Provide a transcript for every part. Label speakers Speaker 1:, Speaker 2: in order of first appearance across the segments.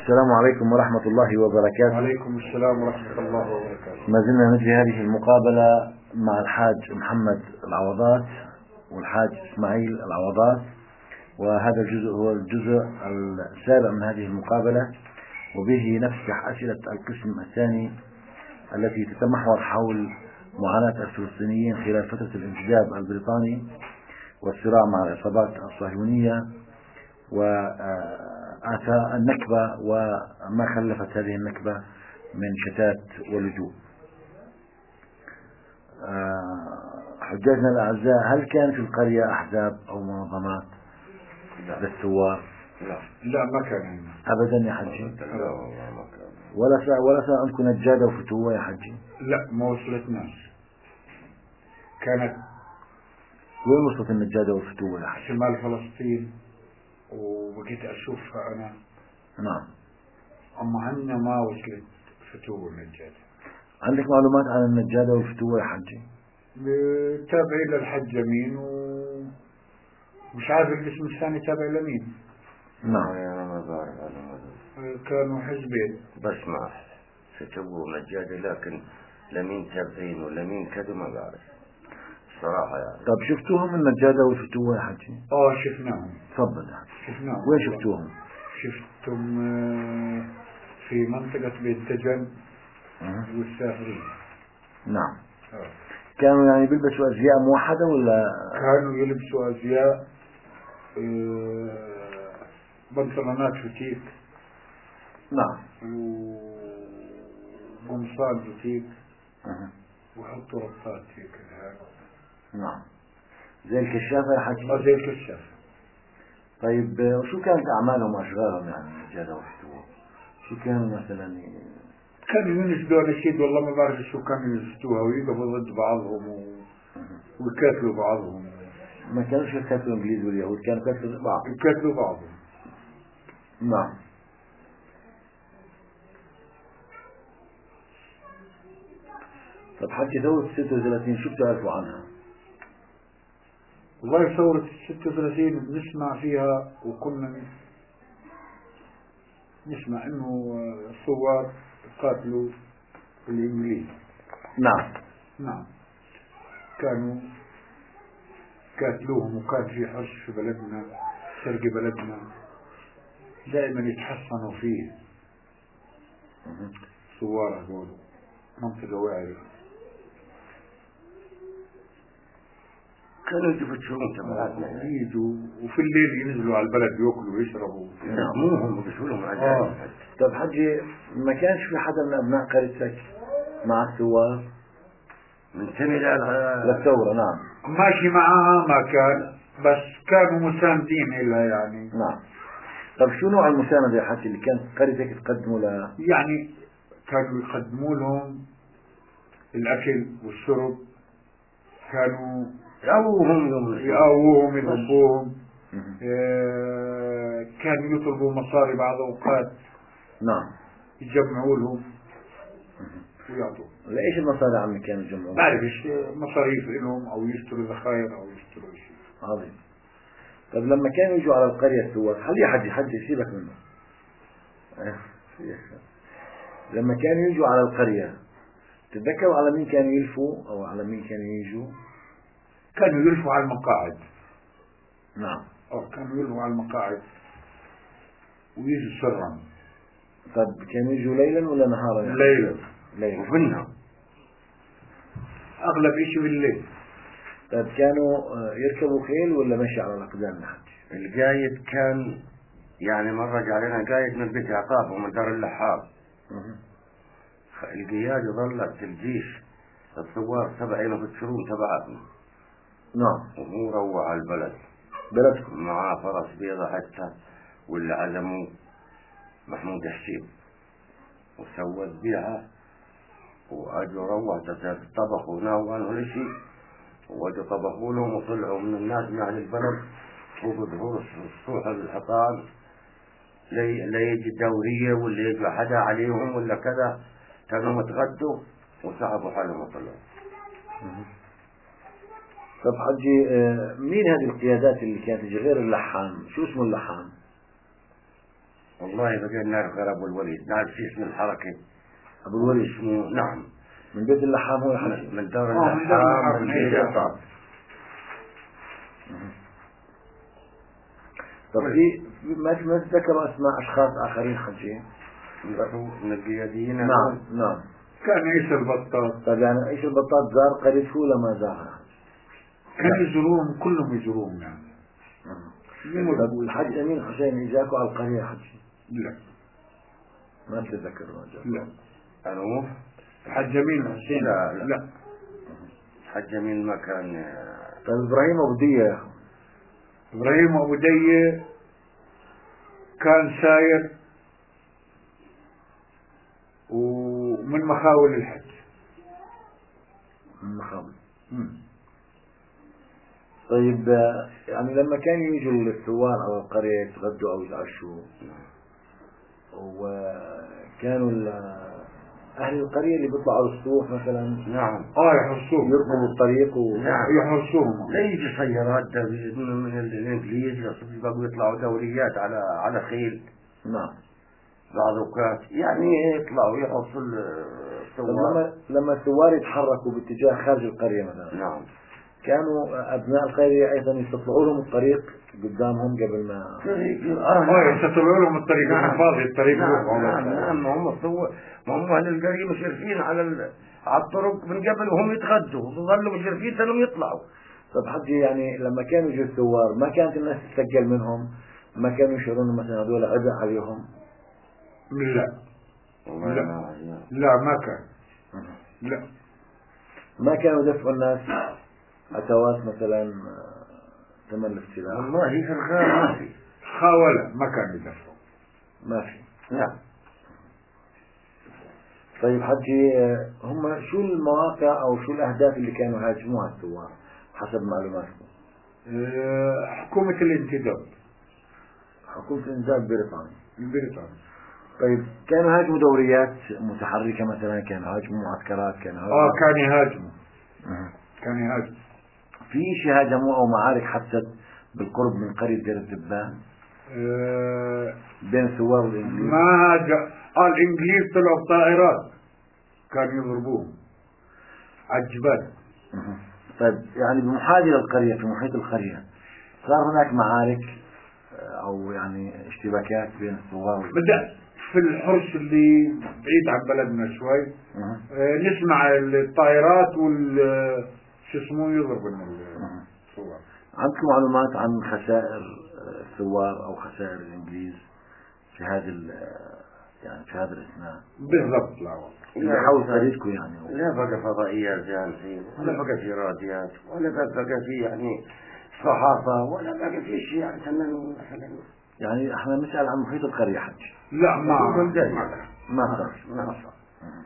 Speaker 1: السلام عليكم ورحمة الله وبركاته.
Speaker 2: وعليكم السلام ورحمة الله وبركاته.
Speaker 1: ما زلنا نجري هذه المقابلة مع الحاج محمد العوضات والحاج إسماعيل العوضات، وهذا الجزء هو الجزء السابع من هذه المقابلة، وبه نفتح أسئلة القسم الثاني التي تتمحور حول معاناة الفلسطينيين خلال فترة الانسداد البريطاني والصراع مع العصابات الصهيونية وآثار النكبة وما خلفت هذه النكبة من شتات ولجوء. حجاجنا الأعزاء، هل كان في القرية أحزاب أو منظمات للثوار؟
Speaker 2: لا ما كان
Speaker 1: أبدا يا حجي؟
Speaker 2: لا والله ما كان.
Speaker 1: ولا سأل عندكم نجادة وفتوة يا حجي؟
Speaker 2: لا ما وصلتناش. كانت
Speaker 1: وين وصلت النجادة والفتوة يا حجي؟
Speaker 2: شمال فلسطين وبقيت أشوفها أنا.
Speaker 1: نعم.
Speaker 2: أما عنا ما وصلت فتوة النجادة.
Speaker 1: عندك معلومات عن النجادة والفتوة يا حجي؟
Speaker 2: تابعين للحج أمين ومش عارف الاسم الثاني تابع لمين.
Speaker 1: نعم.
Speaker 3: أنا ما بعرف هذا.
Speaker 2: كانوا حزبين.
Speaker 3: بسمع فتوة ونجادة، لكن لمين تابعين ولمين كذا ما بعرف صراحة يعني.
Speaker 1: طب شفتوهم النجادة والفتوة يا حجي؟
Speaker 2: شفناهم.
Speaker 1: تفضل يا حجي.
Speaker 2: شفناهم.
Speaker 1: وين شفتوهم؟
Speaker 2: شفتهم في منطقة بيت دجن والساهرين.
Speaker 1: نعم. كانوا يعني بيلبسوا أزياء موحدة ولا؟
Speaker 2: كانوا يلبسوا أزياء بنطلونات فتيك.
Speaker 1: نعم.
Speaker 2: وقمصان فتيك. وحطوا ربطات هيك.
Speaker 1: نعم. زي الكشافة يا حجي؟
Speaker 2: زي الكشافة.
Speaker 1: طيب وشو كانت أعمالهم وأشغالهم يعني النجادة والفتوة؟ شو كانوا مثلا
Speaker 2: كانوا ينشدوا نشيد، والله ما بعرف شو كانوا ينشدوها، ويقفوا ضد بعضهم ويقاتلوا بعضهم.
Speaker 1: ما كانوش يقاتلوا الإنجليز واليهود، كانوا يقاتلوا بعض.
Speaker 2: يقاتلوا بعضهم.
Speaker 1: نعم. طب حكي ثورة 36 شو بتعرفوا عنها؟
Speaker 2: والله ثورة 36 بنسمع فيها، وكنا نسمع انه الثوار قاتلوا الانجليز.
Speaker 1: نعم.
Speaker 2: نعم. كانوا قاتلوهم، وكان في حرش في بلدنا، سرق بلدنا دائما يتحصنوا فيه ثوار هذول، منطقة واعرة.
Speaker 3: كانوا يجوا يفتشون تبعاتنا
Speaker 2: يجوا وفي الليل ينزلوا على البلد يأكلوا ويشربوا.
Speaker 3: مو هم بيقولوا لهم عجائب.
Speaker 1: طب حجي، ما كانش في حدا من أبناء قريتك مع الثوار؟
Speaker 3: منتمي
Speaker 1: للثورة. نعم.
Speaker 2: ماشي معها ما كان، بس كانوا مساندين إلها يعني.
Speaker 1: نعم. طب شو نوع المساندة يا حجي اللي كانت قريتك تقدموا لها؟
Speaker 2: يعني كانوا يقدموا لهم الأكل والشرب، كانوا يقووهم يربوهم. كانوا يطلبوا مصاري بعض أوقات.
Speaker 1: نعم.
Speaker 2: يجمعوا لهم ويعطوا.
Speaker 1: ليش المصاري عمي كانوا يجمعوا؟
Speaker 2: بعرفش، مصاريف لهم أو يشتروا ذخائر أو يشتروا شيء.
Speaker 1: عظيم. طب لما كانوا يجوا على القرية الثوار، خليه حجي سيبك منه. لما كانوا يجوا على القرية تتذكروا على مين كانوا يلفوا أو على مين كانوا يجوا؟
Speaker 2: كانوا يلفوا على المقاعد.
Speaker 1: نعم.
Speaker 2: كانوا يلفوا على المقاعد ويجوا سرا.
Speaker 1: طب كانوا يجوا ليلا ولا نهارا؟
Speaker 2: ليلا.
Speaker 3: وفي النهار
Speaker 2: أغلب إشي بالليل.
Speaker 1: طيب كانوا يركبوا خيل ولا مشي على الأقدام يا حجي؟
Speaker 3: القايد كان يعني مرة جعلنا قايد من بيت عقاب ومن دار اللحاق. القيادة ظلت الجيش الثوار 7 أيام يفتشرون تبعاتنا.
Speaker 1: نعم.
Speaker 3: وهو روع على البلد
Speaker 1: بلدكم
Speaker 3: معاه فرس بيضة حتى، واللي عزموه محمود حسين وسوى الذبيحة، وأجوا روح طبخوا وناولوا الاشي، وأجوا طبخوا لهم وطلعوا من الناس من أهل البلد فوق ظهور الصبح الحطام لا يجي الدورية ولا يجي حدا عليهم ولا كذا. كانوا متغدوا وسحبوا حالهم وطلعوا.
Speaker 1: طب حجي، مين هذه القيادات اللي كانت تجي غير اللحام؟ شو اسمه اللحام؟
Speaker 3: والله بقينا نعرف غير أبو الوليد، نعرف في اسم الحركة
Speaker 1: أبو الوليد
Speaker 3: اسمه نعم
Speaker 1: من بيت اللحام هو الحجي.
Speaker 3: من دار
Speaker 2: من دار
Speaker 3: اللحام
Speaker 2: اللحام
Speaker 3: من
Speaker 2: من
Speaker 3: بيت
Speaker 2: بيت
Speaker 3: الطاب.
Speaker 1: طب ما تذكروا أسماء أشخاص آخرين حجين؟
Speaker 3: من القياديين.
Speaker 1: نعم نعم.
Speaker 2: كان عيسى البطاط.
Speaker 1: طيب يعني عيسى البطاط زار قريته ولا ما زارها؟
Speaker 2: كان يزوروهم كلهم يزوروهم يعني.
Speaker 1: طب الحج أمين حسين إجاكوا على القرية حجي؟
Speaker 2: لا
Speaker 1: ما تتذكر ما جاء.
Speaker 2: لا.
Speaker 3: أنو
Speaker 2: الحج أمين حسين.
Speaker 3: لا الحج أمين ما كان.
Speaker 1: طيب إبراهيم أبو دية يا أخو.
Speaker 2: إبراهيم أبو دية كان ساير ومن مخاول الحج.
Speaker 1: من مخاول. طيب يعني لما كانوا يجوا الثوار على القرية يتغدوا أو يتعشوا، وكانوا أهل القرية اللي بيطلعوا السطوح مثلا
Speaker 3: نعم
Speaker 2: يحرسوهم،
Speaker 1: يركبوا الطريق
Speaker 2: يحرسوهم.
Speaker 3: لا يجي سيارات من الإنجليز بقوا يطلعوا دوريات على خيل.
Speaker 1: نعم.
Speaker 3: بعض الأوقات يعني يطلعوا يحرسوا الثوار.
Speaker 1: لما الثوار يتحركوا باتجاه خارج القرية مثلا،
Speaker 3: نعم
Speaker 1: كانوا أبناء القرية أيضا يستطلعوا لهم الطريق قدامهم قبل ما
Speaker 2: يستطلعوا لهم الطريق.
Speaker 3: نعم.
Speaker 2: فاضي الطريق.
Speaker 3: نعم هم أهل القرية مشرفين على الطرق من قبل، وهم يتغدوا وظلوا مشرفين تنهم يطلعوا.
Speaker 1: طب حجي يعني لما كانوا يجوا الثوار ما كانت الناس تسجل منهم؟ ما كانوا يشعرون مثلا هذول عبء عليهم؟
Speaker 2: لا ما كان. لا
Speaker 1: ما كانوا يدفعوا الناس أتوات مثلا ثمن الافتراء؟
Speaker 3: والله في الغار ما في
Speaker 2: خاولة ما كانوا يدفعوا.
Speaker 1: ما في.
Speaker 3: نعم.
Speaker 1: طيب حجي هم شو المواقع أو شو الأهداف اللي كانوا هاجموها الثوار حسب معلوماتكم؟
Speaker 2: حكومة الانتداب.
Speaker 1: حكومة الانتداب
Speaker 2: البريطاني.
Speaker 1: طيب كانوا هاجموا دوريات متحركة مثلا، كانوا هاجموا معسكرات، كانوا هاجموا
Speaker 2: كان يهاجموا.
Speaker 1: في شيء هاجموا أو معارك حدثت بالقرب من قرية دير الدبان بين الثوار والإنجليز؟
Speaker 2: ما الإنجليز طلعوا بطائرات كانوا يضربوهم على الجبال.
Speaker 1: طيب يعني بمحاذرة القرية في محيط القرية صار هناك معارك أو يعني اشتباكات بين الثوار
Speaker 2: بدأ في الحرس اللي بعيد عن بلدنا شوي. نسمع الطائرات شو اسمه يضرب الثوار.
Speaker 1: عندكم معلومات عن خسائر الثوار أو خسائر الإنجليز في هذا الأثناء؟
Speaker 2: بالضبط. لا والله
Speaker 1: اللي حول تاريخكم يعني.
Speaker 3: لا بقى فضائيات زي الحين، ولا بقى في راديات، ولا بقى في يعني صحافة، ولا بقى في شيء يعني مثلا.
Speaker 1: يعني احنا نسأل عن محيط القرية حج.
Speaker 2: لا
Speaker 1: ما صار.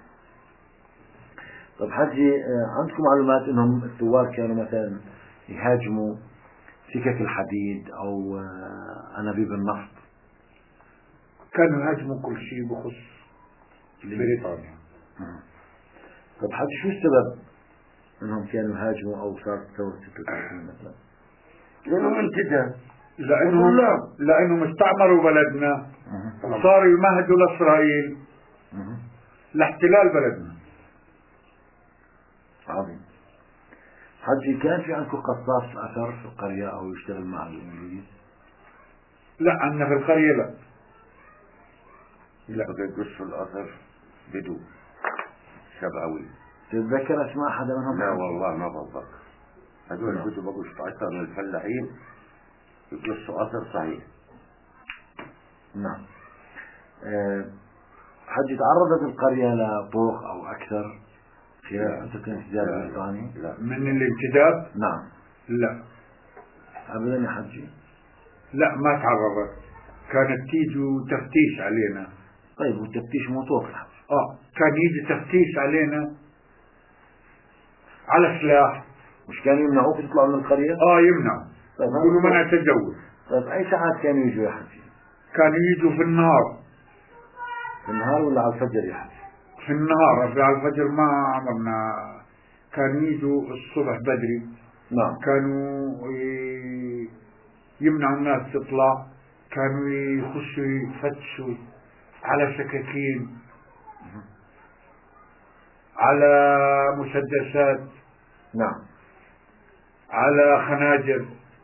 Speaker 1: طب حجي عندكم معلومات انهم الثوار كانوا مثلا يهاجموا سكك الحديد او انابيب النفط؟
Speaker 2: كانوا يهاجموا كل شيء بخص بريطانيا.
Speaker 1: طب حجي شو السبب انهم كانوا يهاجموا او صارت ثورة 36 مثلا؟
Speaker 3: لانهم انتدى.
Speaker 2: لانهم استعمروا بلدنا وصاروا يمهدوا لإسرائيل لاحتلال بلدنا.
Speaker 1: عظيم. حجي كان في عندكم قصاص أثر في القرية أو يشتغل مع الإنجليز؟
Speaker 2: لا عندنا في القرية لا.
Speaker 3: بقى يقصوا الأثر بدو شبعوي.
Speaker 1: تتذكر أسماء حدا منهم؟
Speaker 3: لا والله ما بتذكر. هذول كنتوا بقوا أكثر من الفلاحين يقصوا أثر صحيح.
Speaker 1: نعم. حجي تعرضت القرية لطوخ أو أكثر خلال فترة الانتداب البريطاني؟
Speaker 3: لا.
Speaker 2: من الانتداب؟
Speaker 1: نعم.
Speaker 2: لا
Speaker 1: أبدا يا حجي.
Speaker 2: لا ما تعرضت. كانت تيجي تفتيش علينا.
Speaker 1: طيب والتفتيش مو طوخ الحج؟
Speaker 2: كان يجي تفتيش علينا على سلاح.
Speaker 1: مش كانوا يمنعوك تطلعوا من القرية؟
Speaker 2: يمنعوا.
Speaker 1: طيب
Speaker 2: يقولوا منع تجول.
Speaker 1: طيب أي ساعات كانوا يجوا يا حجي؟
Speaker 2: كانوا يجوا في النهار.
Speaker 1: في النهار ولا على الفجر يا حجي؟
Speaker 2: في النهار. على الفجر ما عمرنا. كانوا يجوا الصبح بدري.
Speaker 1: نعم.
Speaker 2: كانوا يمنعوا الناس تطلع. كانوا يخشوا يفتشوا على سكاكين، على مسدسات،
Speaker 1: نعم.
Speaker 2: على خناجر.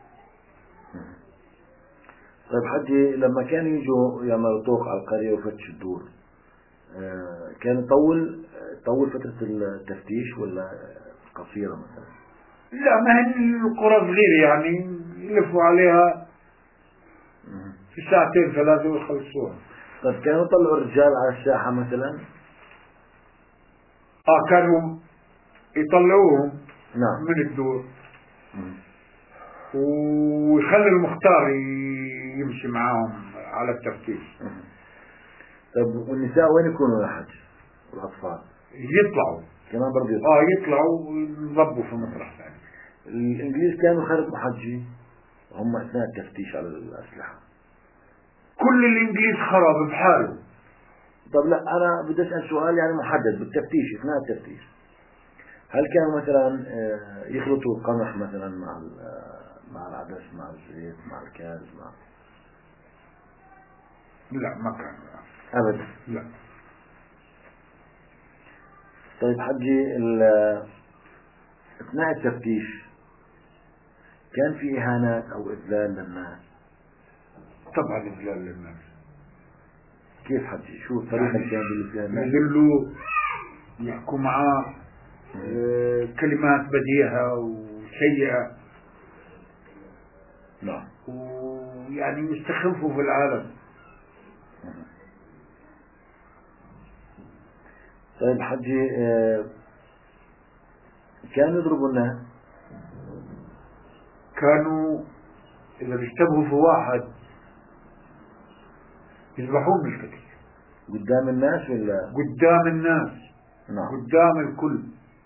Speaker 1: طيب حجي، لما كانوا يجوا يعملوا طوق على القرية ويفتشوا الدور، كان طول فترة التفتيش ولا قصيرة مثلا؟
Speaker 2: لا، ما هي القرى صغيرة يعني يلفوا عليها في ساعتين ثلاثة ويخلصوها.
Speaker 1: طيب كانوا يطلعوا الرجال على الساحة مثلا؟
Speaker 2: كانوا يطلعوهم
Speaker 1: نعم.
Speaker 2: من الدور ويخلي المختار يمشي معاهم على التفتيش.
Speaker 1: طيب والنساء وين يكونوا يا حج؟ والأطفال
Speaker 2: يطلعوا
Speaker 1: كمان برضه يطلعوا؟
Speaker 2: يطلعوا وينضبوا في مطرح ثاني.
Speaker 1: الإنجليز كانوا خربوا حجي هم أثناء التفتيش على الأسلحة؟
Speaker 2: كل الإنجليز خرب بحاله.
Speaker 1: طب لا، أنا بدي أسأل سؤال يعني محدد بالتفتيش، أثناء التفتيش هل كانوا مثلا يخلطوا القمح مثلا مع العدس، مع الزيت، مع الكاز،
Speaker 2: لا، ما كان
Speaker 1: أبدا؟
Speaker 2: لا.
Speaker 1: طيب حجي، أثناء التفتيش كان في إهانات أو إذلال للناس؟
Speaker 2: طبعا إذلال للناس.
Speaker 1: كيف حجي؟ شو الطريقة اللي كان يدلوا فيها الناس؟
Speaker 2: يذلوا، يحكوا معاه كلمات بديهة وسيئة.
Speaker 1: نعم.
Speaker 2: ويعني يستخفوا في العالم.
Speaker 1: طيب حجي، كانوا يضربوا الناس؟
Speaker 2: كانوا إذا بيشتبهوا في واحد يذبحوه من الكتف.
Speaker 1: قدام الناس ولا؟
Speaker 2: قدام الناس.
Speaker 1: نعم.
Speaker 2: قدام الكل.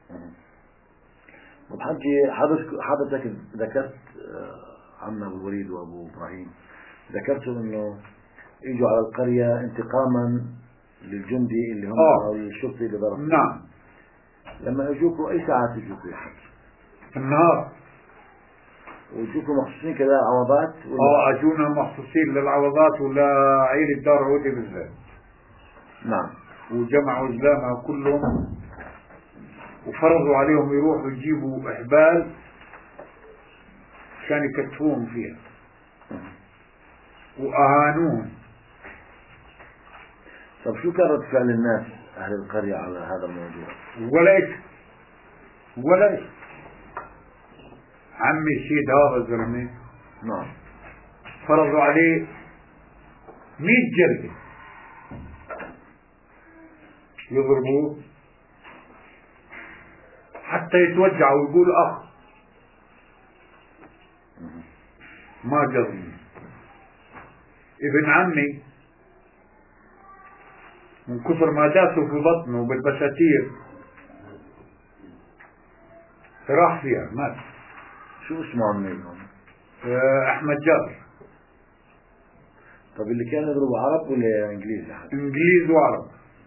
Speaker 1: طب حجي، حضرتك ذكرت عم أبو الوليد وأبو إبراهيم، ذكرتوا إنه يجوا على القرية انتقاما للجندي اللي هم أو الشرطي اللي ضرب.
Speaker 2: نعم.
Speaker 1: لما يجوكوا أي ساعات يجوكوا يا حج؟
Speaker 2: في النهار.
Speaker 1: ويجوكوا مخصوصين كذا عوضات؟
Speaker 2: أجونا مخصوصين للعوضات ولا عيلة دار عودي بالذات.
Speaker 1: نعم.
Speaker 2: وجمعوا زلامها كلهم وفرضوا عليهم يروحوا يجيبوا إحبال عشان يكتفوهم فيها وأهانوهم.
Speaker 1: طب شو كان رد فعل الناس أهل القرية على هذا الموضوع؟
Speaker 2: ولا إيش. عمي الشيد هذا الزلمة
Speaker 1: نعم.
Speaker 2: فرضوا عليه 100 جلدة يضربوه حتى يتوجع ويقول أخ. ما جرني. ابن عمي من كثر ما داسوا في بطنه بالبساتير راح فيها مات.
Speaker 1: شو اسمه عميهم؟
Speaker 2: أحمد جابر.
Speaker 1: طب اللي كانوا يضربوا عرب ولا إنجليز؟
Speaker 2: إنجليز وعرب.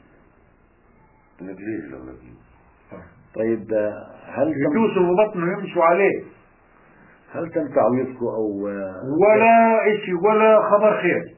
Speaker 3: إنجليز.
Speaker 1: طيب هل
Speaker 2: يدوسوا في بطنه يمشوا عليه.
Speaker 1: هل تم تعويضكم أو
Speaker 2: ولا إشي ولا خبر خير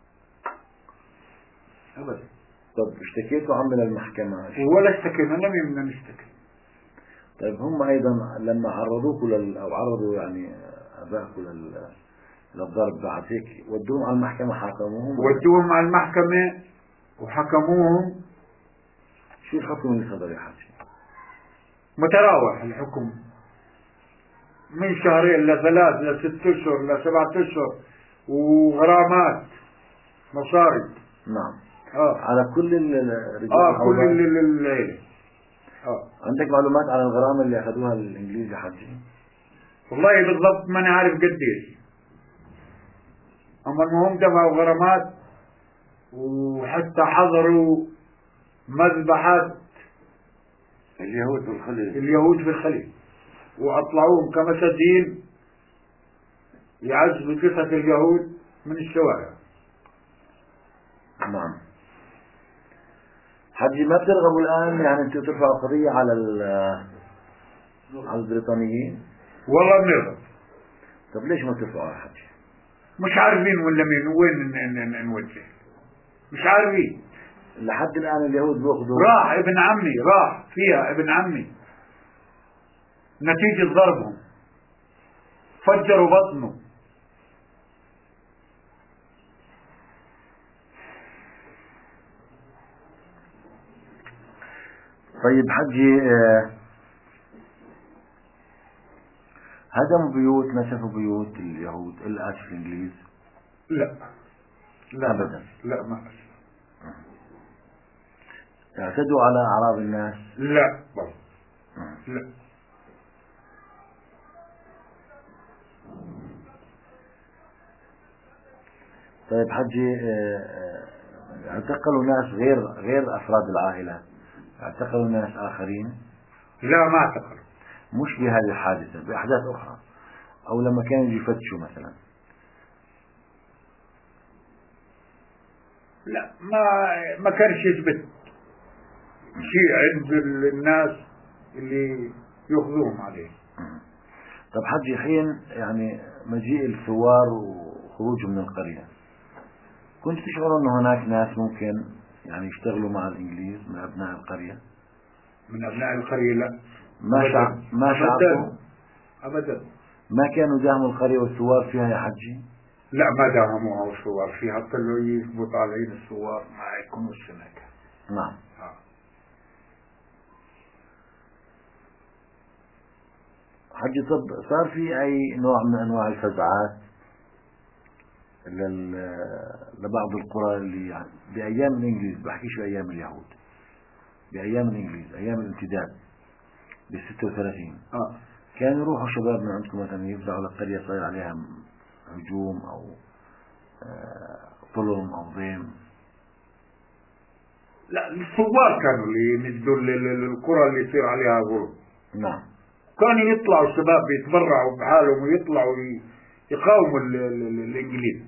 Speaker 2: أبدا؟
Speaker 1: طب اشتكيتوا عم للمحكمة؟
Speaker 2: ولا اشتكينا، لم يمنا نشتكي.
Speaker 1: طيب هم أيضا لما عرضوكم أو عرضوا يعني أباكم للضرب بعد هيك ودوهم على المحكمة حاكموهم؟
Speaker 2: ودوهم على المحكمة وحكموهم.
Speaker 1: شو الحكم اللي صدر يا حاجي؟
Speaker 2: متراوح الحكم من 2 ل3 ل6 أشهر ل7 أشهر وغرامات مصاري.
Speaker 1: نعم. على كل الرجال؟
Speaker 2: كل الليلة.
Speaker 1: عندك معلومات عن الغرامة اللي أخذوها الإنجليز يا حاجي؟
Speaker 2: والله بالضبط ماني عارف قديش، أما المهم دفعوا غرامات وحتى حضروا مذبحات اليهود في الخليج وأطلعوهم كمساجين يعزوا قصة اليهود من الشوارع.
Speaker 1: نعم. حجي، ما بترغبوا الآن يعني أنتوا ترفعوا قضية على البريطانيين؟
Speaker 2: والله بنرغب.
Speaker 1: طب ليش ما ترفعوا يا حجي؟
Speaker 2: مش عارفين ولا مين وين نوجه، مش عارفين.
Speaker 1: لحد الآن اليهود بيأخذوا.
Speaker 2: راح ابن عمي، راح فيها ابن عمي نتيجة ضربهم، فجروا بطنه.
Speaker 1: طيب حجي، هدموا بيوت، نسفوا بيوت اليهود الآسف الإنجليز؟
Speaker 2: لا لا
Speaker 1: أبدا.
Speaker 2: لا ما
Speaker 1: اعتدوا على أعراض الناس؟
Speaker 2: لا برضه لا.
Speaker 1: طيب حجي، اعتقلوا ناس غير أفراد العائلة، اعتقلوا ناس آخرين؟
Speaker 2: لا ما اعتقلوا.
Speaker 1: مش بهذه الحادثة، بأحداث أخرى، أو لما كانوا يفتشوا مثلا؟
Speaker 2: لا ما كانش يثبت شيء عند الناس اللي يأخذوهم عليه.
Speaker 1: طب حجي، حين يعني مجيء الثوار وخروجهم من القرية، كنت تشعر أن هناك ناس ممكن يعني يشتغلوا مع الإنجليز من أبناء القرية؟
Speaker 2: من أبناء القرية لا.
Speaker 1: ما شعرتوا؟
Speaker 2: أبدا.
Speaker 1: ما كانوا داهموا القرية والثوار فيها يا حجي؟
Speaker 2: لا ما داهموها والثوار فيها، طلعوا يثبت علينا الثوار ما يكونوش هناك.
Speaker 1: نعم. حجي، طب صار في أي نوع من أنواع الفزعات لبعض القرى اللي يعني بأيام الإنجليز، بحكيش بأيام اليهود، بأيام الإنجليز أيام الامتداد بال36، كانوا يروحوا شباب من عندكم مثلا يفزعوا لقرية صاير عليها هجوم أو ظلم أو ضيم؟
Speaker 2: لا الثوار كانوا اللي ينزلوا القرى اللي يصير عليها ظلم.
Speaker 1: نعم.
Speaker 2: كانوا يطلعوا الشباب يتبرعوا بحالهم ويطلعوا يقاوموا الإنجليز.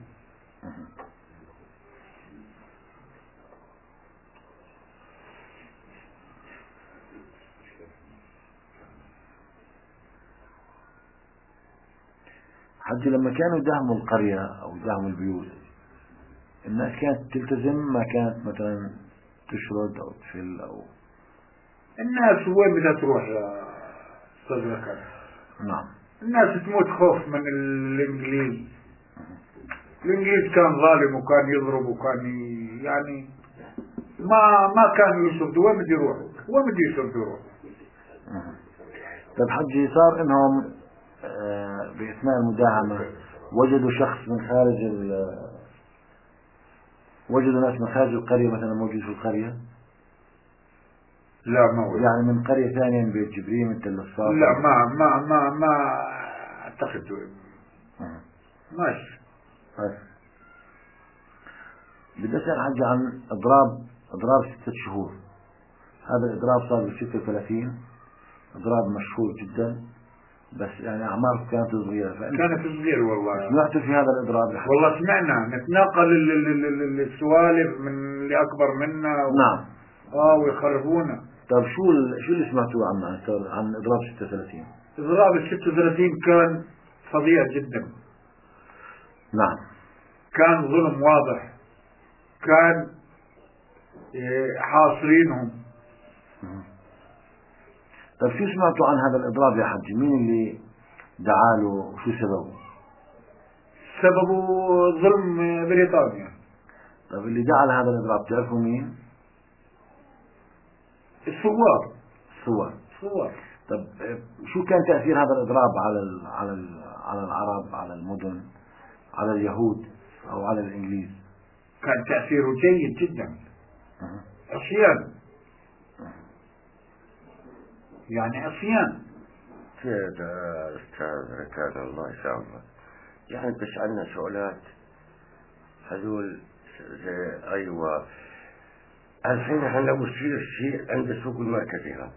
Speaker 1: حتى لما كانوا يداهموا القرية أو يداهموا البيوت، الناس كانت تلتزم، ما كانت مثلا تشرد أو تفل أو؟
Speaker 2: الناس وين بدها تروح يا أستاذ ركاب؟
Speaker 1: نعم.
Speaker 2: الناس تموت خوف من الإنجليز. الإنجليز كان ظالم وكان يضرب وكان يعني ما كانوا يشردوا. وين بده يروحوا؟ وين بده يشردوا يروحوا؟
Speaker 1: طيب حجي، صار إنهم بأثناء المداهمة وجدوا شخص من خارج وجدوا ناس من خارج القرية مثلا موجود في القرية؟
Speaker 2: لا ما وجد.
Speaker 1: يعني من قرية ثانية، من بيت جبريل، من تل الصافي؟
Speaker 2: لا ما اعتقد. ماشي.
Speaker 1: بدي أسأل حاجة عن إضراب 6 شهور. هذا الإضراب صار بال36، إضراب مشهور جدا، بس يعني أعماركم كانت صغيرة.
Speaker 2: كانت صغيرة والله.
Speaker 1: سمعتوا في هذا الإضراب؟
Speaker 2: والله سمعنا، نتناقل السوالف من اللي أكبر منا
Speaker 1: نعم.
Speaker 2: ويخربونا.
Speaker 1: طيب شو اللي سمعتوه عن إضراب 36؟
Speaker 2: إضراب 36 كان فظيع جدا.
Speaker 1: نعم.
Speaker 2: كان ظلم واضح، كان حاصرينهم.
Speaker 1: طيب شو سمعتوا عن هذا الإضراب يا حجي؟ مين اللي دعاله وشو سببه؟
Speaker 2: سببه ظلم بريطانيا.
Speaker 1: طيب اللي دعا لهذا الإضراب تعرفوا مين؟
Speaker 2: الثوار.
Speaker 1: طب شو كان تأثير هذا الإضراب على العرب، على المدن، على اليهود أو على الإنجليز؟
Speaker 2: كان تأثيره جيد جدا. عصيان، يعني عصيان.
Speaker 3: كده أستاذ ركان الله يسامحك، يعني بس عندنا سؤالات هذول أيوة. الحين احنا لو يصير شيء عند السوق المركزي هذا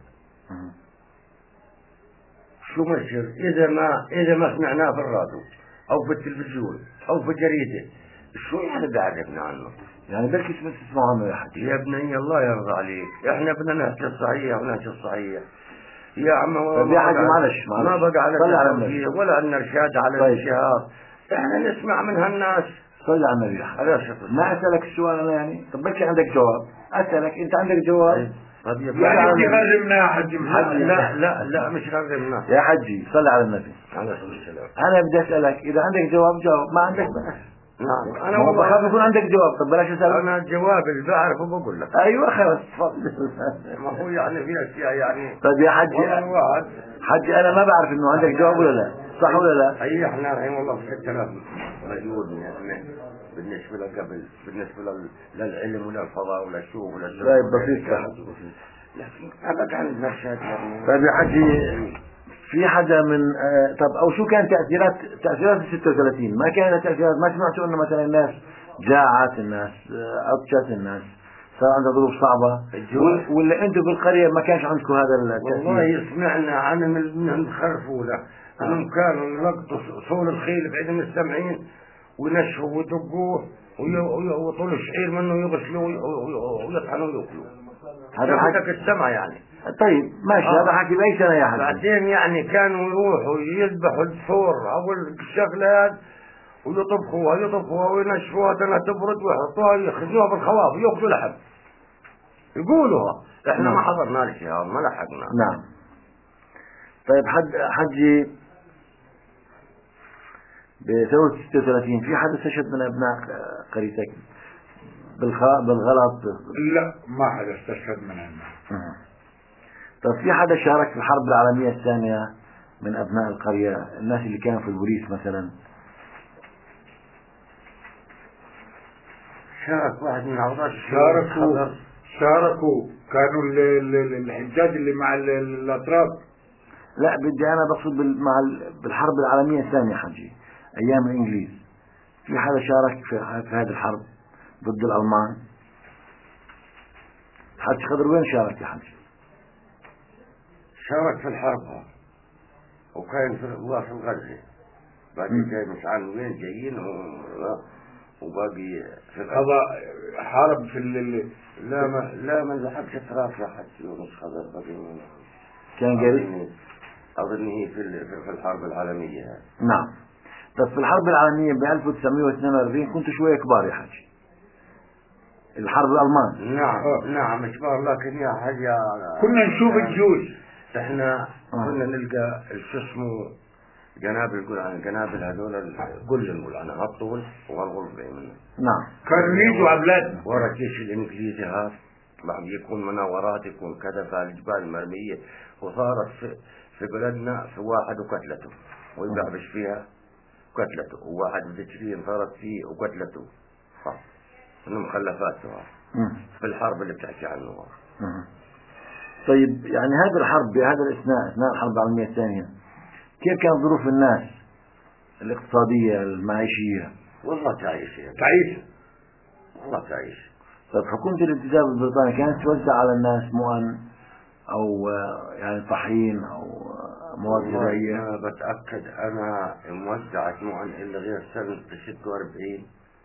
Speaker 3: شو ما يصير إذا ما سمعناه في الراديو أو في التلفزيون أو في جريدة، شو يعني بعرفنا عنه؟
Speaker 1: يعني بلكي تسمعوا عنه يا حجي.
Speaker 3: يا ابني الله يرضى عليك، احنا بدنا نحكي الصحيح ونحكي الصحيح يا عم.
Speaker 1: طيب يا حجي، معلش
Speaker 3: ما بقى على
Speaker 1: النبي
Speaker 3: ولا على النرشاد على الانشهار. احنا نسمع من هالناس.
Speaker 1: صلي على النبي. ما أسألك السؤال أنا يعني، طب بكي عندك جواب، أسألك أنت عندك جواب.
Speaker 3: طب
Speaker 2: يعني غرمنا يا حجي.
Speaker 3: لا مش غرمنا
Speaker 1: يا حجي صلي على النبي.
Speaker 3: عليه الصلاة والسلام.
Speaker 1: أنا بدي أسألك إذا عندك جواب جاوب، ما عندك بقى.
Speaker 3: نعم
Speaker 1: أنا والله بخاف يكون عندك جواب. طب بلاش أسألك.
Speaker 3: أنا الجواب اللي بعرفه بقول لك.
Speaker 1: أيوة خلاص تفضل.
Speaker 3: ما هو يعني في أشياء يعني.
Speaker 1: طيب يا حجي، حجي أنا ما بعرف إنه عندك جواب ولا لا، صح ولا لا؟
Speaker 3: أي إحنا الحين والله في 6000 مجهود يعني بالنسبة لقبل، بالنسبة للعلم ولا الفضاء ولا الشوف ولا الشوف.
Speaker 1: طيب بسيط صح.
Speaker 3: لكن أبقى عن نفسك يعني.
Speaker 1: طيب يا حجي، في حدا من طب أو شو كان تأثيرات 36؟ ما كانت تأثيرات؟ ما سمعتوا إنه مثلا الناس جاعت، الناس عطشت، الناس صار عندها ظروف صعبة، ولا أنتم بالقرية ما كانش عندكم هذا التأثير؟
Speaker 3: والله سمعنا عن من الخرفولة أنهم كانوا يلقطوا صول الخيل بعيد من السمعين وينشفوا ويدقوه ويطولوا الشعير منه يغسلوا ويطحنوا ويأكلوا. هذا حكي السمع يعني.
Speaker 1: طيب ماشي. هذا حكي بأي سنة يا حبيبي؟
Speaker 3: بعدين يعني كانوا يروحوا يذبحوا الثور أو الشغلات ويطبخوها وينشفوها تنها تبرد ويحطوها يخرجوها بالخواف ويأكلوا لحم. يقولوها احنا ما حضرنا الشيء هذا، ما لحقنا.
Speaker 1: نعم. طيب حجي، بثورة 36 في حدا استشهد من أبناء قريتك بالغلط؟
Speaker 2: لا ما حدا استشهد من الناس.
Speaker 1: طيب في حدا شارك في الحرب العالمية الثانية من أبناء القرية، الناس اللي كانوا في البوليس مثلا؟
Speaker 3: شارك واحد من العوضات.
Speaker 2: شاركوا كانوا الحجاج اللي مع الأطراف.
Speaker 1: لا بدي أنا بقصد بالحرب العالمية الثانية حجي، أيام الإنجليز، في حدا شارك في هذه الحرب ضد الألمان؟ حج خضر وين شارك يا حجي؟
Speaker 3: شارك في الحرب وكان في غزة، باقي جاي مش عارف وين جايين وباقي في
Speaker 2: هذا حارب في
Speaker 3: لا ما ذهبش اطراف يا حج يونس خضر باقي
Speaker 1: كان قريب
Speaker 3: أظنه في الحرب العالمية.
Speaker 1: نعم. بس في الحرب العالمية ب 1942 كنت شوية كبار يا حجي، الحرب الألمان.
Speaker 3: نعم كبار، لكن يا حاجة
Speaker 2: كنا نشوف الجيوش.
Speaker 3: احنا كنا نلقى شو اسمه القنابل هذول نقول عنها الطول والغلظ منه.
Speaker 1: نعم.
Speaker 2: كانوا يجوا على بلادنا
Speaker 3: ورا الجيش الإنجليزي هذا بعد يكون مناورات، يكون كذا في الجبال المرمية، وصارت في بلدنا في واحد وقتلته ويبعبش فيها قتلته، وواحد بتشرين صارت فيه وقتلته من مخلفاته في الحرب اللي بتحكي عنه.
Speaker 1: طيب يعني هذه الحرب بهذا أثناء الحرب العالمية الثانية كيف كانت ظروف الناس الاقتصادية المعيشية؟
Speaker 3: والله تعيش والله تعيش.
Speaker 1: طيب حكومة الانتداب البريطاني كانت توزع على الناس مؤن أو يعني طحين أو مواد غذائية؟
Speaker 3: ما بتأكد أنا موزعت مؤن إلا غير سنة 46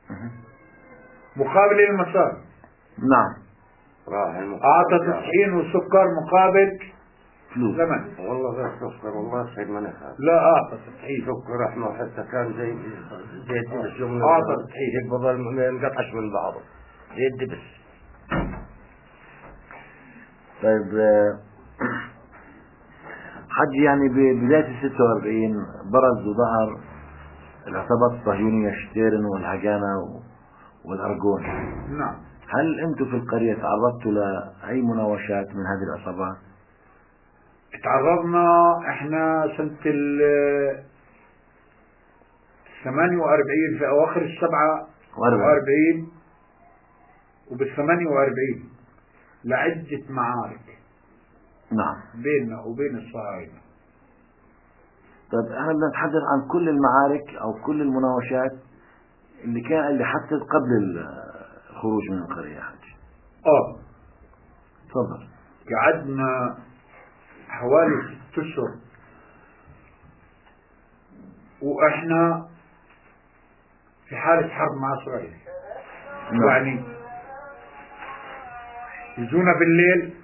Speaker 2: مقابل المصاري.
Speaker 1: نعم.
Speaker 2: أعطى تطحين وسكر مقابل
Speaker 1: فلوس.
Speaker 2: زمن.
Speaker 3: والله غير سكر، والله سيد منخل.
Speaker 2: لا أعطى تطحين
Speaker 3: سكر أحمر حتى كان زي الدبس.
Speaker 2: أعطى تطحين
Speaker 3: يقبض ما ينقطعش من بعضه زي الدبس.
Speaker 1: طيب حج يعني ببداية 46 برز وظهر العصابات الصهيونية شتيرن والهجانة والأرجون.
Speaker 2: نعم.
Speaker 1: هل أنتم في القرية تعرضتوا لأي مناوشات من هذه العصابات؟
Speaker 2: تعرضنا احنا سنة 48 في أواخر 47 وبال48 لعدة معارك.
Speaker 1: نعم.
Speaker 2: بيننا وبين الصهاينة.
Speaker 1: طيب احنا بدنا نتحدث عن كل المعارك أو كل المناوشات اللي حدثت قبل الخروج من القرية حج. تفضل.
Speaker 2: قعدنا حوالي 6 أشهر واحنا في حالة حرب مع إسرائيل. يعني يجونا بالليل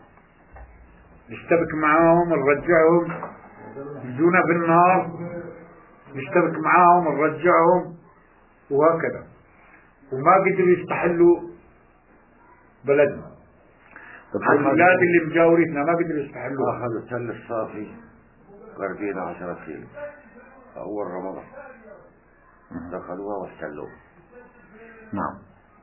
Speaker 2: نشتبك معاهم نرجعهم، يجونا بالنهار نشتبك معاهم ونرجعهم وهكذا، وما قدروا يستحلوا بلدنا. البلاد اللي مجاورتنا ما قدروا يستحلوا.
Speaker 3: أخذوا تل الصافي قربينا 10 كيلو أول رمضان، دخلوها واحتلوها.
Speaker 1: نعم.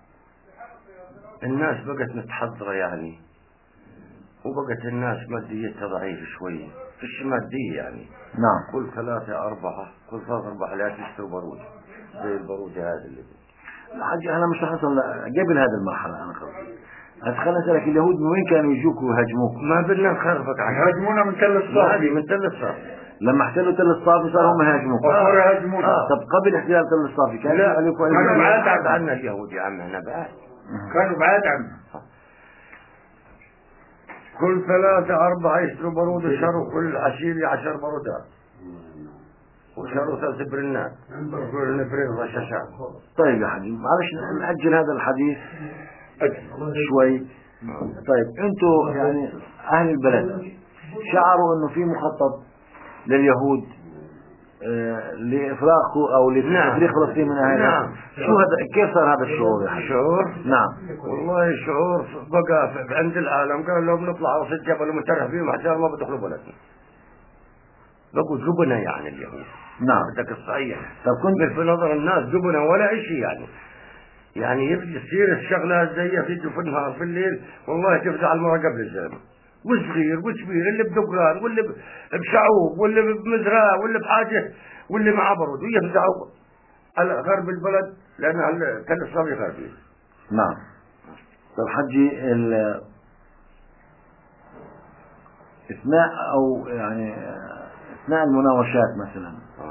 Speaker 3: الناس بقت متحضرة يعني، وبقت الناس ماديتها ضعيفة شوية، فيش مادية يعني.
Speaker 1: نعم.
Speaker 3: كل 3-4 لا تشتروا بارود زي البارود هذا اللي
Speaker 1: حاجة أنا مش حصل قبل هذه المرحلة. أنا خلنا أسألك، اليهود من وين كانوا يجوكوا ويهاجموك؟
Speaker 3: ما بدنا نخربك عنه.
Speaker 2: يهاجمونا من تل الصافي.
Speaker 3: من تل الصافي.
Speaker 1: لما احتلوا تل الصافي صاروا هم يهاجموك.
Speaker 2: صاروا يهاجمونا.
Speaker 1: طب قبل احتلال تل الصافي كان
Speaker 2: كانوا بعاد
Speaker 3: عنا اليهود يا عم، احنا بعاد.
Speaker 2: كانوا بعاد عنا.
Speaker 3: كل 3-4 يشتروا بارود وشروا كل عشيرة 10 بارودات، وشروا 3 برنات، كل نفرين رشاشات.
Speaker 1: طيب يا حبيبي معلش نأجل هذا الحديث شوي. طيب انتوا يعني اهل البلد شعروا انه في مخطط لليهود لإفراقه او لتفريق فلسطين من اهلها؟
Speaker 3: نعم.
Speaker 1: شو هذا، كيف صار هذا الشعور يا حبيبي؟
Speaker 3: شعور؟
Speaker 1: نعم.
Speaker 3: والله شعور بقى عند العالم، قال لهم نطلع على الجبل ونترح فيهم حتى ما بدخلوا بلدنا. بقوا جبنا يعني اليهود.
Speaker 1: نعم.
Speaker 3: بدك الصحيح.
Speaker 1: طب كنت
Speaker 3: في نظر الناس جبنا ولا شيء يعني يصير الشغلة زي في النهار في الليل والله تفزع المرة قبل الزلمة، وصغير وكبير، اللي بدقران واللي بشعوب واللي بمزرعة واللي بحاجة واللي مع برود، ويفزعوا على غرب البلد لأن تل الصافي غربي.
Speaker 1: نعم. طب حجي اثناء او يعني اثناء المناوشات مثلا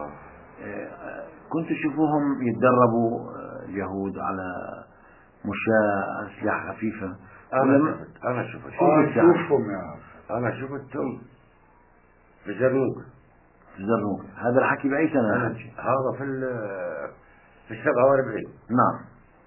Speaker 1: كنت تشوفوهم يتدربوا اليهود على مشاة أسلحة خفيفة؟
Speaker 3: أنا شفتهم أنا شفتهم في زرنوق.
Speaker 1: هذا الحكي بأي سنة يا حجي؟
Speaker 3: هذا في 47.
Speaker 1: نعم.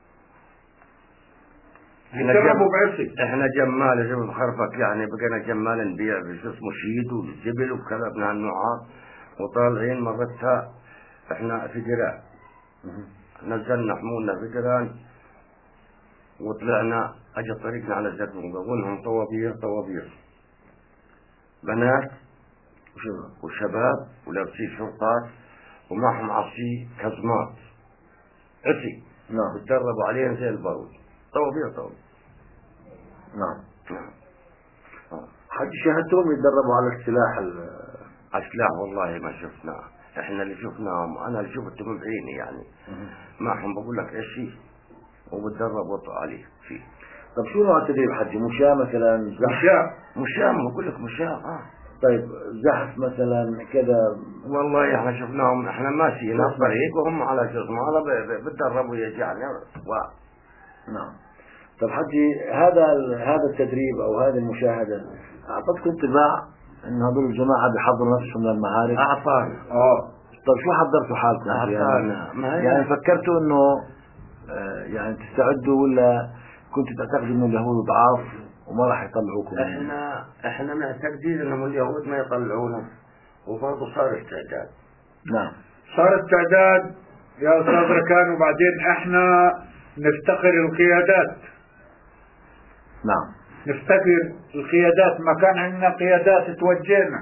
Speaker 3: احنا جمال جبل خرفك يعني، بقينا جمال نبيع بشو اسمه شيد والجبل وكذا من هالنوعات، وطالعين مرتها احنا في جيران، نزلنا حمولنا في جيران وطلعنا اجى طريقنا على زرنوق، وانهم طوابير بنات وشباب ولابسين شرطات ومعهم عصي كزمات عصي.
Speaker 1: نعم.
Speaker 3: بتدربوا عليهم زي البارود، طوابير.
Speaker 1: نعم. حد شاهدتهم يتدربوا على
Speaker 3: السلاح؟ والله ما شفناه، احنا اللي شفناهم، انا اللي شفتهم بعيني يعني. معهم بقول لك ايش شيء وبتدرب وطأ عليه فيه.
Speaker 1: طب شو نوع التدريب حجي؟ مشاة مثلا؟
Speaker 3: مشاة بقول لك مشاة.
Speaker 1: طيب زحف مثلا كذا؟
Speaker 3: والله احنا شفناهم، احنا ماشيين على الطريق وهم على جزمة بتدربوا يعني
Speaker 1: نعم. طب حجي هذا التدريب او هذه المشاهدة اعطتكم انطباع ان هذول الجماعة بيحضروا نفسهم للمعارك؟
Speaker 3: اعطانا.
Speaker 1: طب شو حضرتوا حالكم؟ يعني فكرتوا انه يعني تستعدوا، ولا كنتوا تعتقدوا انه اليهود ضعاف وما راح يطلعوكم؟
Speaker 3: احنا معتقدين انهم اليهود ما يطلعونا، وبرضه صار استعداد.
Speaker 1: نعم.
Speaker 2: صار استعداد يا استاذ ركان، وبعدين احنا نفتقر القيادات.
Speaker 1: نعم.
Speaker 2: نفتقر القيادات، ما كان عندنا قيادات توجهنا،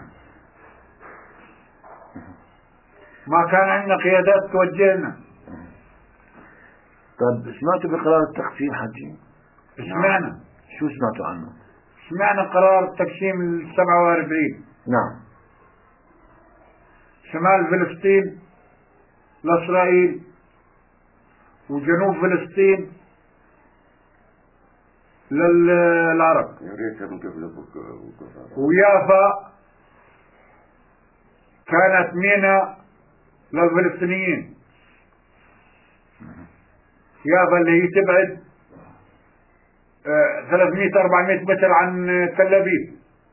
Speaker 1: طب سمعتوا بقرار التقسيم حجي؟
Speaker 2: سمعنا.
Speaker 1: شو سمعتوا عنه؟
Speaker 2: سمعنا قرار تقسيم 47.
Speaker 1: نعم.
Speaker 2: شمال فلسطين لإسرائيل، وجنوب فلسطين للعرب، ويافا كانت مينا للفلسطينيين. يافا اللي هي تبعد 300-400 متر عن تل أبيب.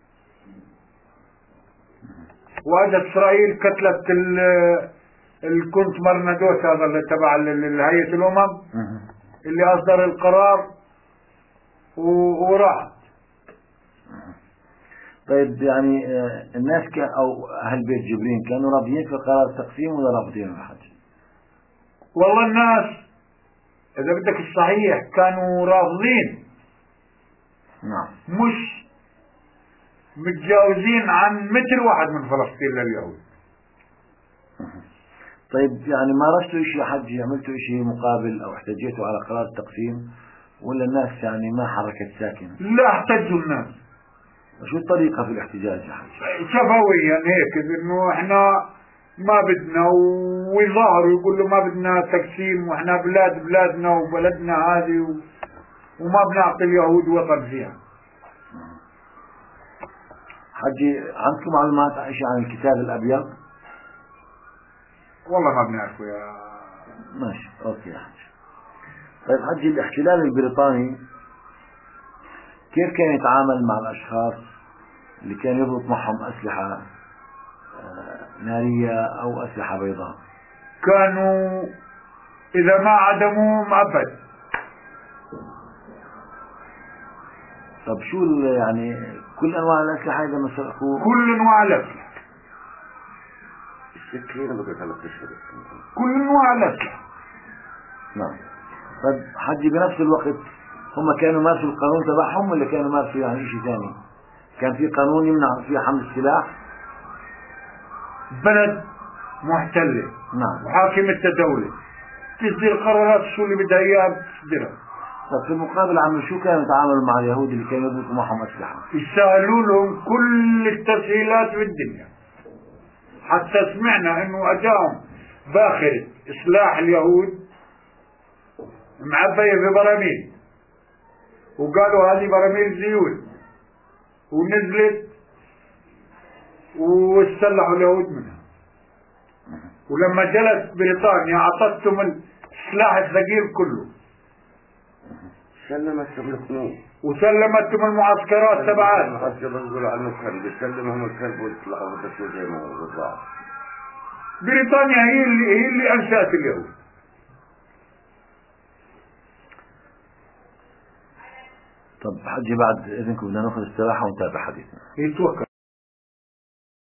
Speaker 2: واجت إسرائيل كتلت الكونت مرندوس هذا اللي تبع هيئة الأمم اللي أصدر القرار وراحت.
Speaker 1: طيب يعني الناس أو أهل بيت جبرين كانوا راضيين في قرار التقسيم ولا رافضين الحج؟
Speaker 2: والله الناس إذا بدك الصحيح كانوا رافضين،
Speaker 1: نعم.
Speaker 2: مش متجاوزين عن متر واحد من فلسطين لليهود.
Speaker 1: طيب يعني مارستوا شيء حج، عملتوا شيء مقابل أو احتجيتوا على قرار التقسيم، ولا الناس يعني ما حركت ساكنة؟
Speaker 2: لا احتجوا الناس.
Speaker 1: شو الطريقة في الاحتجاج يا حج؟
Speaker 2: شفويا هيك، إنه إحنا ما بدنا، ويظهروا يقولوا ما بدنا تقسيم، وإحنا بلادنا وبلدنا هذه وما بنعطي اليهود وطن فيها.
Speaker 1: حجي عندكم معلومات عن الكتاب الأبيض؟
Speaker 2: والله ما بنعرفه يا
Speaker 1: ماشي، أوكي يا حج. طيب حجي، الاحتلال البريطاني كيف كان يتعامل مع الأشخاص اللي كان يضبط معهم أسلحة نارية أو أسلحة بيضاء؟
Speaker 2: كانوا إذا ما عدموا مأبد.
Speaker 1: طب شو يعني كل أنواع الأسلحة إذا ما سرقوا؟
Speaker 2: كل أنواع الأسلحة،
Speaker 3: السكينة بقدر لك تشرب
Speaker 2: كل أنواع الأسلحة.
Speaker 1: نعم. طيب حجي بنفس الوقت هم كانوا مارسوا القانون تبعهم ولا كانوا مارسوا يعني شيء ثاني؟ كان في قانون يمنع فيه حمل السلاح؟
Speaker 2: بلد محتلة
Speaker 1: نعم.
Speaker 2: وحاكمة دولة تصدر قرارات شو اللي بدها إياها بتصدرها.
Speaker 1: طب في المقابل عملوا شو كانوا يتعاملوا مع اليهود اللي كانوا يضبطوا معهم أسلحة؟
Speaker 2: يسهلوا لهم كل التسهيلات في الدنيا، حتى سمعنا إنه أجاهم باخرة سلاح اليهود معبية ببراميل، وقالوا هذه براميل زيوت، ونزلت واستلحوا اليهود منها. ولما جلت بريطانيا أعطتهم السلاح الثقيل كله،
Speaker 3: سلمتهم القنون
Speaker 2: وسلمتهم المعسكرات تبعات.
Speaker 3: حتى بنقول عنه كان بيسلمهم الكلب ويطلعوا ويدسوا زي ما هو بالضبط.
Speaker 2: بريطانيا هي اللي أنشأت اليهود.
Speaker 1: طب حجي بعد إذنكم بدنا ناخذ استراحة ونتابع حديثنا.
Speaker 2: يتوكل.